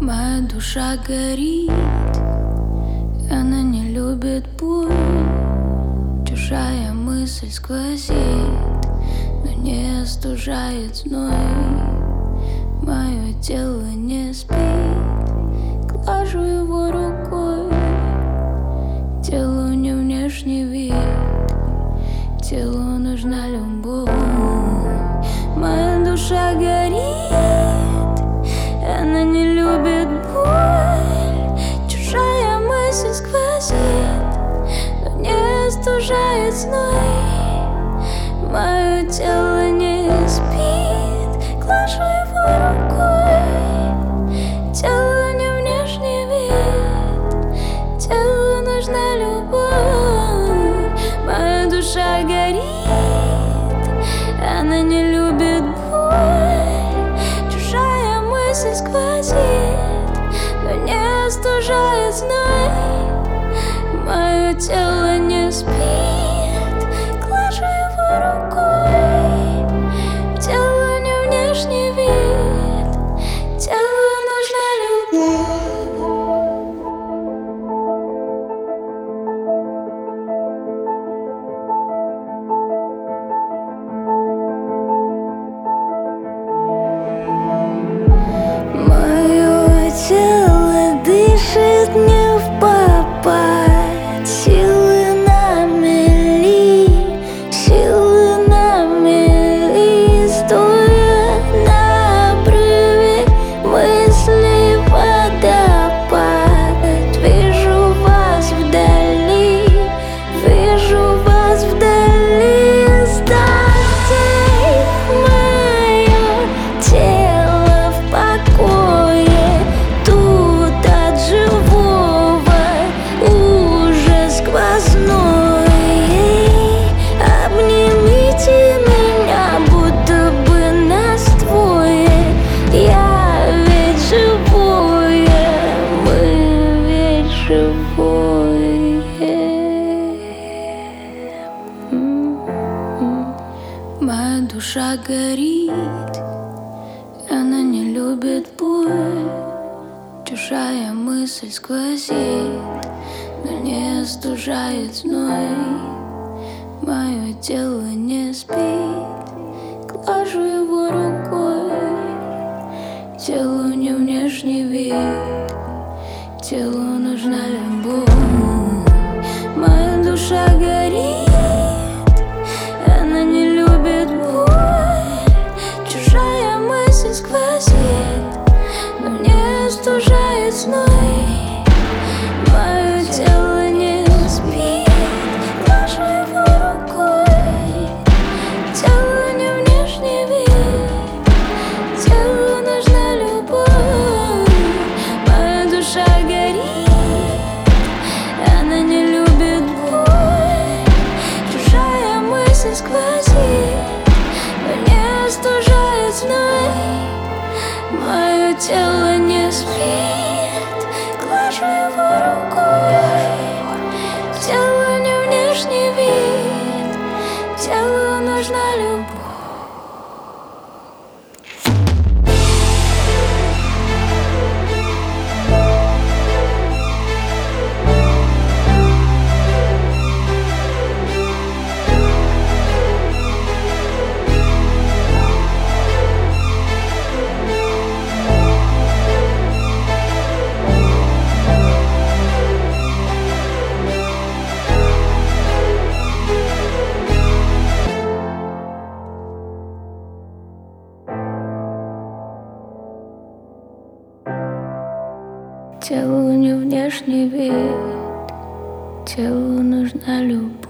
Моя душа горит, она не любит боль. Чужая мысль сквозит, но не остужает зной. Мое тело не спит, глажу его рукой. Телу не внешний вид, телу нужна любовь. Моя душа горит, она не любит боль. Чужая мысль сквозит, но не остужает зной. Мое тело не спит, глажу его рукой. Телу не внешний вид, телу нужна любовь. Моя душа горит, она не любит боль. Чужая мысль сквозит, но не остужает зной. Мое тело не спит, глажу его рукой. Телу не внешний вид, телу нужна любовь. Мое тело дышит не впопад, силы на мели, силы на мели. Стоя на обрыве мыслей водопад. Вижу вас вдали, вижу вас вдали. Оставьте мое тело в покое. Тут от живого ужас сквозной. Обнимите меня, будто бы нас двое. Я ведь живое, мы ведь живое. Моя душа горит, она не любит боль. Чужая мысль сквозит, но не остужает зной. Мое тело не спит, глажу его рукой. Телу не внешний вид, телу нужна любовь. Моя душа горит, она не любит боль. Чужая мысль сквозит, но не остужает зной. Мое тело не спит, глажу его рукой. Телу не внешний вид, телу нужна любовь. Моя душа горит, она не любит боль. Чужая мысль сквозит, но не остужает зной. Мое тело не спит, глажу его рукой. Телу не внешний вид, телу нужна любовь. Телу не внешний вид, телу нужна любовь.